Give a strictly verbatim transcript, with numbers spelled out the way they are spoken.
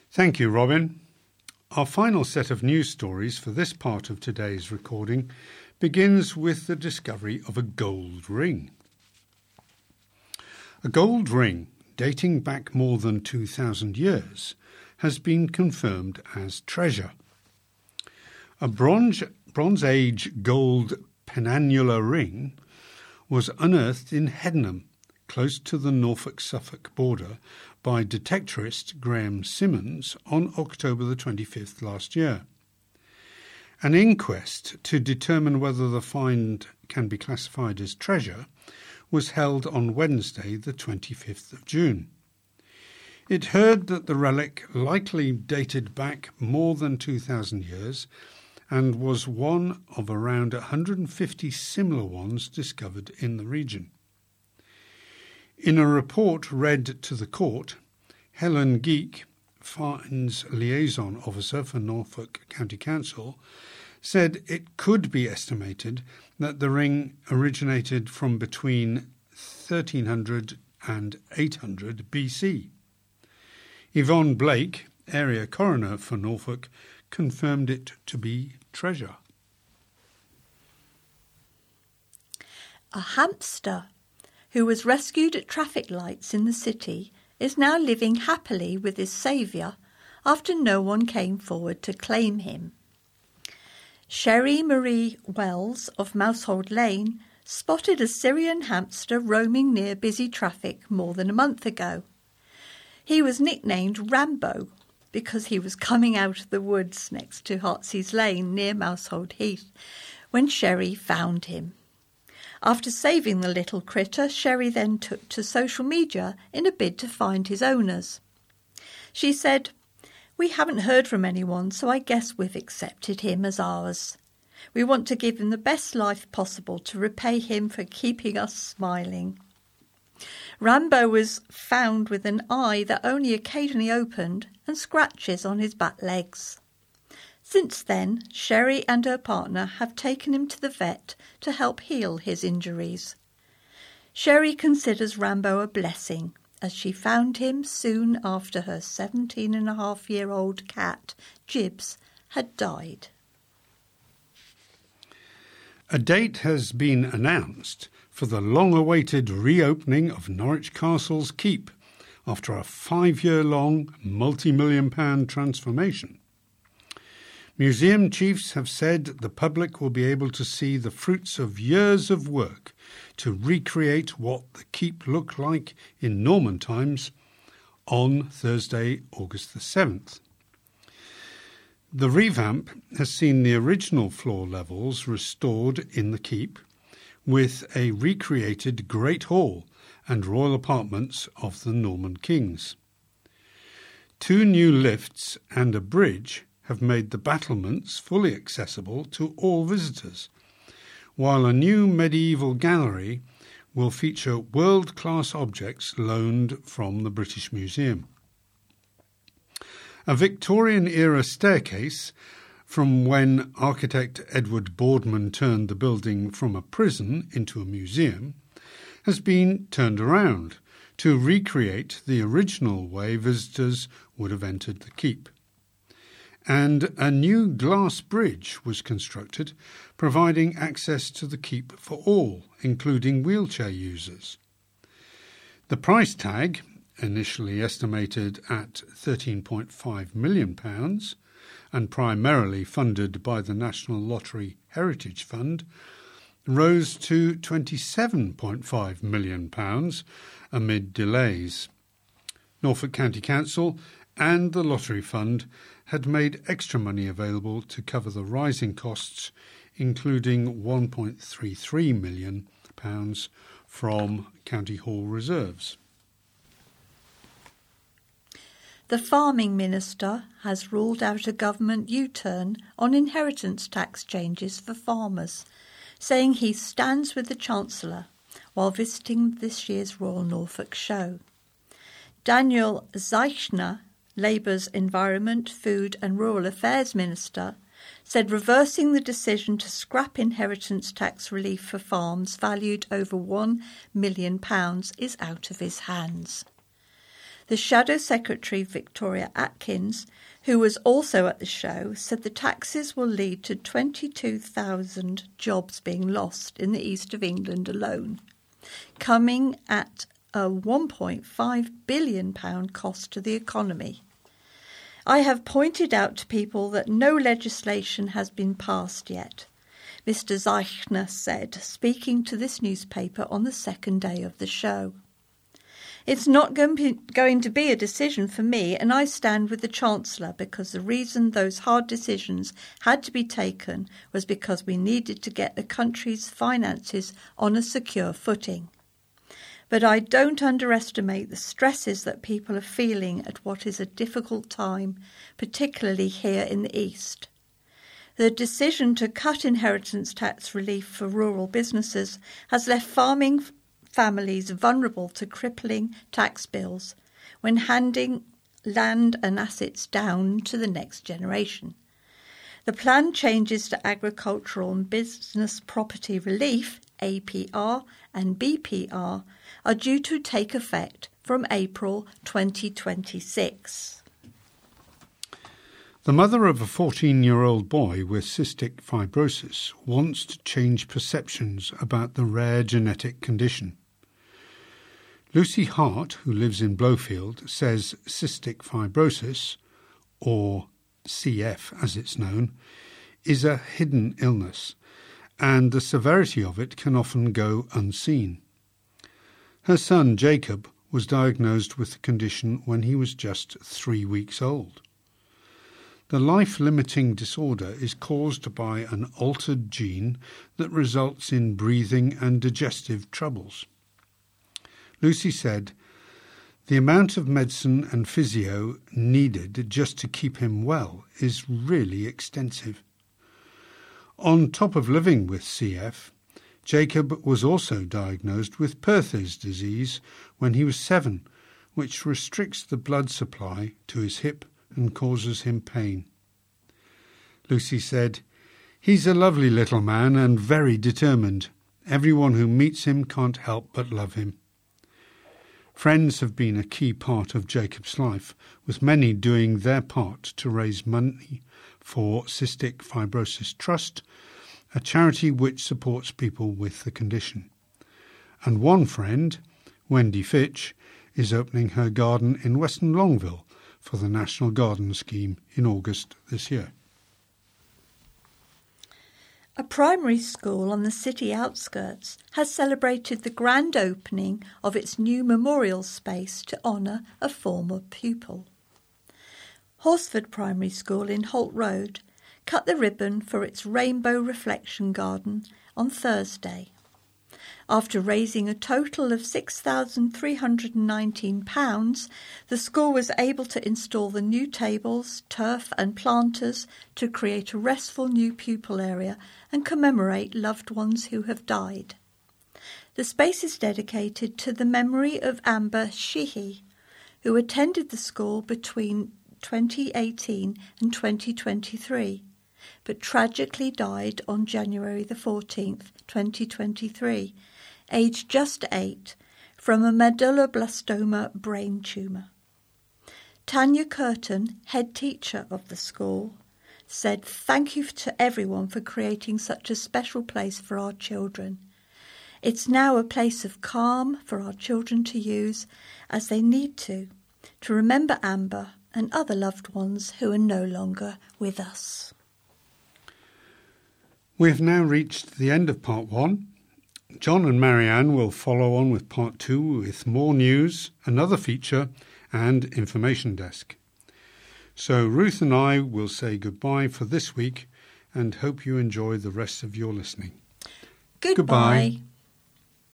Thank you, Robin. Our final set of news stories for this part of today's recording begins with the discovery of a gold ring. A gold ring dating back more than two thousand years has been confirmed as treasure. A bronze, Bronze Age gold penannular ring was unearthed in Hedenham, close to the Norfolk-Suffolk border, by detectorist Graham Simmons on October the twenty-fifth last year. An inquest to determine whether the find can be classified as treasure was held on Wednesday the twenty-fifth of June. It heard that the relic likely dated back more than two thousand years and was one of around one hundred fifty similar ones discovered in the region. In a report read to the court, Helen Geek, Fines Liaison Officer for Norfolk County Council, said it could be estimated that the ring originated from between thirteen hundred and eight hundred B C. Yvonne Blake, area coroner for Norfolk, confirmed it to be treasure. A hamster who was rescued at traffic lights in the city is now living happily with his saviour after no one came forward to claim him. Sherry Marie Wells of Mousehold Lane spotted a Syrian hamster roaming near busy traffic more than a month ago. He was nicknamed Rambo because he was coming out of the woods next to Heartsease Lane near Mousehold Heath when Sherry found him. After saving the little critter, Sherry then took to social media in a bid to find his owners. She said, "We haven't heard from anyone, so I guess we've accepted him as ours. We want to give him the best life possible to repay him for keeping us smiling." Rambo was found with an eye that only occasionally opened and scratches on his back legs. Since then, Sherry and her partner have taken him to the vet to help heal his injuries. Sherry considers Rambo a blessing, as she found him soon after her seventeen and a half year old cat, Jibs, had died. A date has been announced for the long-awaited reopening of Norwich Castle's keep after a five-year-long, multi-million pound transformation. Museum chiefs have said the public will be able to see the fruits of years of work to recreate what the keep looked like in Norman times on Thursday, August the seventh. The revamp has seen the original floor levels restored in the keep, with a recreated Great Hall and royal apartments of the Norman kings. Two new lifts and a bridge have made the battlements fully accessible to all visitors, while a new medieval gallery will feature world-class objects loaned from the British Museum. A Victorian-era staircase from when architect Edward Boardman turned the building from a prison into a museum has been turned around to recreate the original way visitors would have entered the keep. And a new glass bridge was constructed, providing access to the keep for all, including wheelchair users. The price tag, initially estimated at thirteen point five million pounds and primarily funded by the National Lottery Heritage Fund, rose to twenty-seven point five million pounds amid delays. Norfolk County Council and the Lottery Fund had made extra money available to cover the rising costs, including one point three three million pounds from County Hall reserves. The Farming Minister has ruled out a government U-turn on inheritance tax changes for farmers, saying he stands with the Chancellor while visiting this year's Royal Norfolk Show. Daniel Zeichner, Labour's Environment, Food and Rural Affairs Minister, said reversing the decision to scrap inheritance tax relief for farms valued over one million pounds is out of his hands. The Shadow Secretary, Victoria Atkins, who was also at the show, said the taxes will lead to twenty-two thousand jobs being lost in the east of England alone, coming at a one point five billion pounds cost to the economy. I have pointed out to people that no legislation has been passed yet, Mister Zeichner said, speaking to this newspaper on the second day of the show. It's not going to be a decision for me, and I stand with the Chancellor because the reason those hard decisions had to be taken was because we needed to get the country's finances on a secure footing. But I don't underestimate the stresses that people are feeling at what is a difficult time, particularly here in the East. The decision to cut inheritance tax relief for rural businesses has left farming families vulnerable to crippling tax bills when handing land and assets down to the next generation. The planned changes to agricultural and business property relief, A P R and B P R, are due to take effect from April twenty twenty-six. The mother of a fourteen-year-old boy with cystic fibrosis wants to change perceptions about the rare genetic condition. Lucy Hart, who lives in Blowfield, says cystic fibrosis, or C F as it's known, is a hidden illness, and the severity of it can often go unseen. Her son Jacob was diagnosed with the condition when he was just three weeks old. The life-limiting disorder is caused by an altered gene that results in breathing and digestive troubles. Lucy said, "The amount of medicine and physio needed just to keep him well is really extensive." On top of living with C F, Jacob was also diagnosed with Perthes disease when he was seven, which restricts the blood supply to his hip and causes him pain. Lucy said, "He's a lovely little man and very determined. Everyone who meets him can't help but love him." Friends have been a key part of Jacob's life, with many doing their part to raise money for Cystic Fibrosis Trust, a charity which supports people with the condition. And one friend, Wendy Fitch, is opening her garden in Weston Longville for the National Garden Scheme in August this year. A primary school on the city outskirts has celebrated the grand opening of its new memorial space to honour a former pupil. Horsford Primary School in Holt Road cut the ribbon for its Rainbow Reflection Garden on Thursday. After raising a total of six thousand three hundred nineteen pounds, the school was able to install the new tables, turf and planters to create a restful new pupil area and commemorate loved ones who have died. The space is dedicated to the memory of Amber Sheehy, who attended the school between twenty eighteen and twenty twenty-three, but tragically died on January the fourteenth, twenty twenty-three, aged just eight, from a medulloblastoma brain tumour. Tanya Curtin, head teacher of the school, said, "Thank you to everyone for creating such a special place for our children. It's now a place of calm for our children to use as they need to, to remember Amber and other loved ones who are no longer with us." We have now reached the end of part one. John and Marianne will follow on with part two with more news, another feature and information desk. So Ruth and I will say goodbye for this week and hope you enjoy the rest of your listening. Goodbye. Goodbye.